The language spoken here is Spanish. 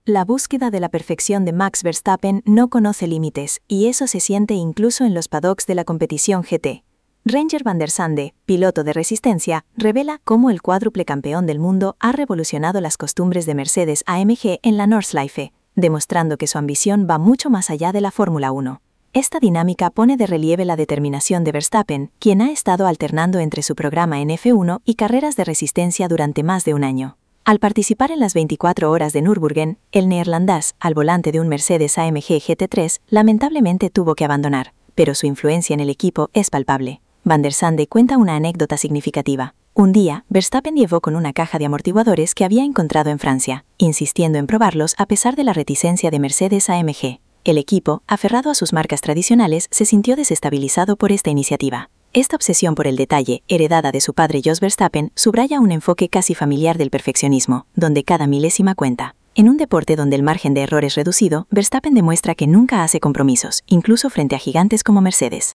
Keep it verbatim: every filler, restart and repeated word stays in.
La búsqueda de la perfección de Max Verstappen no conoce límites, y eso se siente incluso en los paddocks de la competición G T. Renger van der Sande, piloto de resistencia, revela cómo el cuádruple campeón del mundo ha revolucionado las costumbres de Mercedes A M G en la Nordschleife, demostrando que su ambición va mucho más allá de la Fórmula uno. Esta dinámica pone de relieve la determinación de Verstappen, quien ha estado alternando entre su programa en F uno y carreras de resistencia durante más de un año. Al participar en las veinticuatro horas de Nürburgring, el neerlandés, al volante de un Mercedes A M G G T tres, lamentablemente tuvo que abandonar, pero su influencia en el equipo es palpable. Van der Sande cuenta una anécdota significativa. Un día, Verstappen llevó con una caja de amortiguadores que había encontrado en Francia, insistiendo en probarlos a pesar de la reticencia de Mercedes A M G. El equipo, aferrado a sus marcas tradicionales, se sintió desestabilizado por esta iniciativa. Esta obsesión por el detalle, heredada de su padre Jos Verstappen, subraya un enfoque casi familiar del perfeccionismo, donde cada milésima cuenta. En un deporte donde el margen de error es reducido, Verstappen demuestra que nunca hace compromisos, incluso frente a gigantes como Mercedes.